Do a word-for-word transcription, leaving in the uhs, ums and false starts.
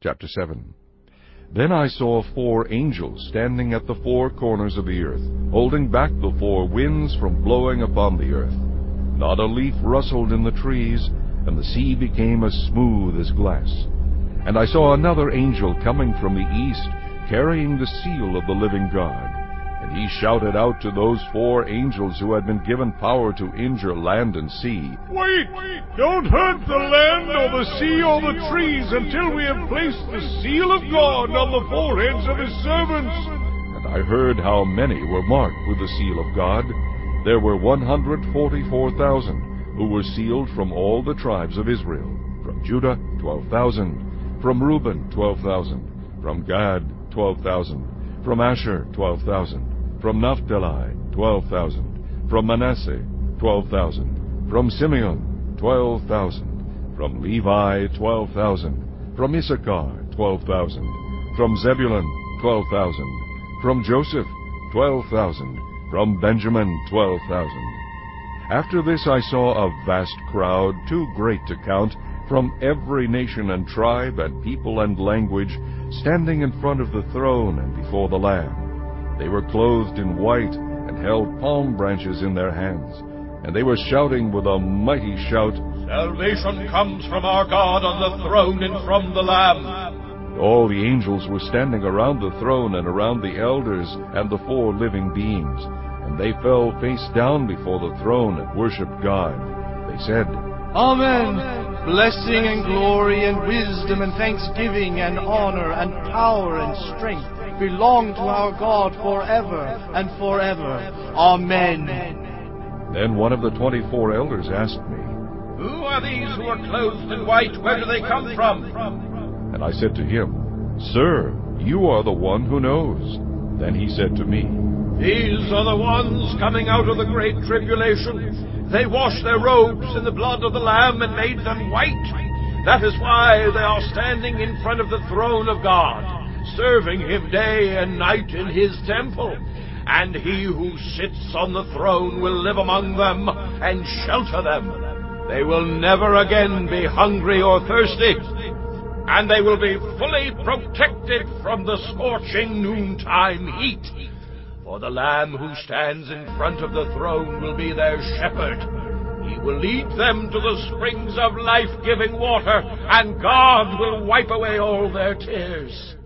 Chapter seven. Then I saw four angels standing at the four corners of the earth, holding back the four winds from blowing upon the earth. Not a leaf rustled in the trees, and the sea became as smooth as glass. And I saw another angel coming from the east, carrying the seal of the living God. And he shouted out to those four angels who had been given power to injure land and sea, Wait! Don't hurt the land or the sea or the trees until we have placed the seal of God on the foreheads of his servants. And I heard how many were marked with the seal of God. There were one hundred forty-four thousand, who were sealed from all the tribes of Israel. From Judah, twelve thousand. From Reuben, twelve thousand. From Gad, twelve thousand. From Asher, twelve thousand. From Naphtali, twelve thousand. From Manasseh, twelve thousand. From Simeon, twelve thousand. From Levi, twelve thousand. From Issachar, twelve thousand. From Zebulun, twelve thousand. From Joseph, twelve thousand. From Benjamin, twelve thousand. After this I saw a vast crowd, too great to count, from every nation and tribe and people and language, standing in front of the throne and before the Lamb. They were clothed in white and held palm branches in their hands. And they were shouting with a mighty shout, Salvation comes from our God on the throne and from the Lamb. All the angels were standing around the throne and around the elders and the four living beings. And they fell face down before the throne and worshipped God. They said, Amen. Blessing and glory and wisdom and thanksgiving and honor and power and strength belong to our God forever and forever. Amen. Then one of the twenty-four elders asked me, Who are these who are clothed in white? Where do they come from? And I said to him, Sir, you are the one who knows. Then he said to me, These are the ones coming out of the great tribulation. They washed their robes in the blood of the Lamb and made them white. That is why they are standing in front of the throne of God, serving him day and night in his temple. And he who sits on the throne will live among them and shelter them. They will never again be hungry or thirsty, and they will be fully protected from the scorching noontime heat. For the Lamb who stands in front of the throne will be their shepherd. He will lead them to the springs of life-giving water, and God will wipe away all their tears.